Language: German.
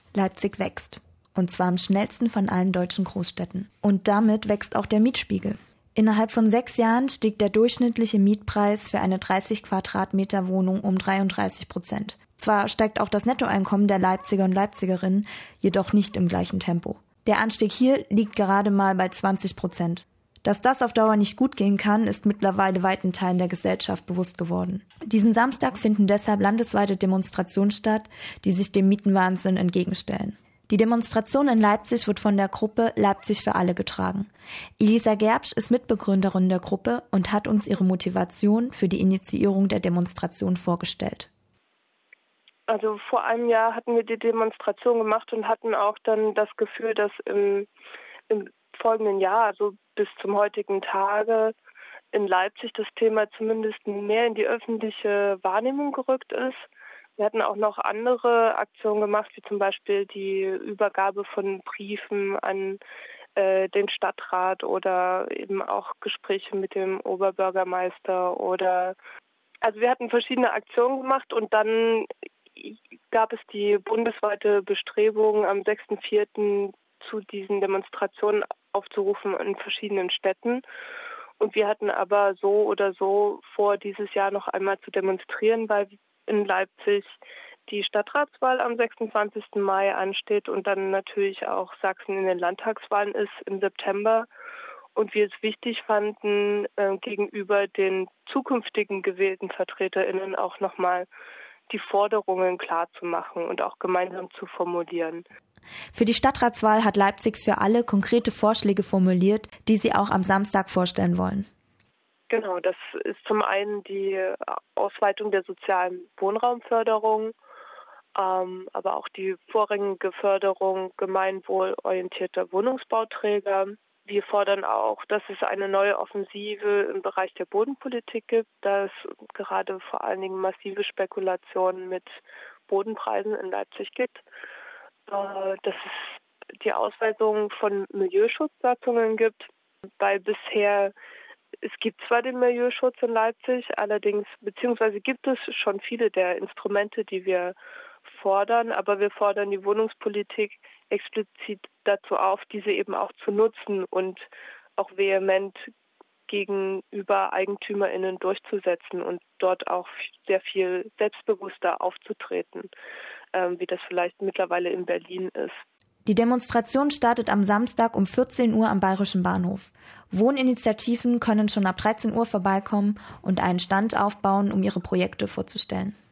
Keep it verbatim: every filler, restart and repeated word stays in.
Leipzig wächst. Und zwar am schnellsten von allen deutschen Großstädten. Und damit wächst auch der Mietspiegel. Innerhalb von sechs Jahren stieg der durchschnittliche Mietpreis für eine dreißig Quadratmeter Wohnung um dreiunddreißig Prozent. Zwar steigt auch das Nettoeinkommen der Leipziger und Leipzigerinnen, jedoch nicht im gleichen Tempo. Der Anstieg hier liegt gerade mal bei zwanzig Prozent. Dass das auf Dauer nicht gut gehen kann, ist mittlerweile weiten Teilen der Gesellschaft bewusst geworden. Diesen Samstag finden deshalb landesweite Demonstrationen statt, die sich dem Mietenwahnsinn entgegenstellen. Die Demonstration in Leipzig wird von der Gruppe Leipzig für alle getragen. Elisa Gerbsch ist Mitbegründerin der Gruppe und hat uns ihre Motivation für die Initiierung der Demonstration vorgestellt. Also vor einem Jahr hatten wir die Demonstration gemacht und hatten auch dann das Gefühl, dass im, im folgenden Jahr, also bis zum heutigen Tage, in Leipzig das Thema zumindest mehr in die öffentliche Wahrnehmung gerückt ist. Wir hatten auch noch andere Aktionen gemacht, wie zum Beispiel die Übergabe von Briefen an äh, den Stadtrat oder eben auch Gespräche mit dem Oberbürgermeister oder also wir hatten verschiedene Aktionen gemacht und dann gab es die bundesweite Bestrebung, am sechster vierter zu diesen Demonstrationen aufzurufen in verschiedenen Städten. Und wir hatten aber so oder so vor, dieses Jahr noch einmal zu demonstrieren, weil in Leipzig die Stadtratswahl am sechsundzwanzigsten Mai ansteht und dann natürlich auch Sachsen in den Landtagswahlen ist im September. Und wir es wichtig fanden, äh, gegenüber den zukünftigen gewählten VertreterInnen auch nochmal die Forderungen klar zu machen und auch gemeinsam zu formulieren. Für die Stadtratswahl hat Leipzig für alle konkrete Vorschläge formuliert, die sie auch am Samstag vorstellen wollen. Genau, das ist zum einen die Ausweitung der sozialen Wohnraumförderung, ähm, aber auch die vorrangige Förderung gemeinwohlorientierter Wohnungsbauträger. Wir fordern auch, dass es eine neue Offensive im Bereich der Bodenpolitik gibt, da es gerade vor allen Dingen massive Spekulationen mit Bodenpreisen in Leipzig gibt. Äh, dass es die Ausweisung von Milieuschutzsatzungen gibt, weil bisher es gibt zwar den Milieuschutz in Leipzig, allerdings, beziehungsweise gibt es schon viele der Instrumente, die wir fordern, aber wir fordern die Wohnungspolitik explizit dazu auf, diese eben auch zu nutzen und auch vehement gegenüber EigentümerInnen durchzusetzen und dort auch sehr viel selbstbewusster aufzutreten, ähm, wie das vielleicht mittlerweile in Berlin ist. Die Demonstration startet am Samstag um vierzehn Uhr am Bayerischen Bahnhof. Wohninitiativen können schon ab dreizehn Uhr vorbeikommen und einen Stand aufbauen, um ihre Projekte vorzustellen.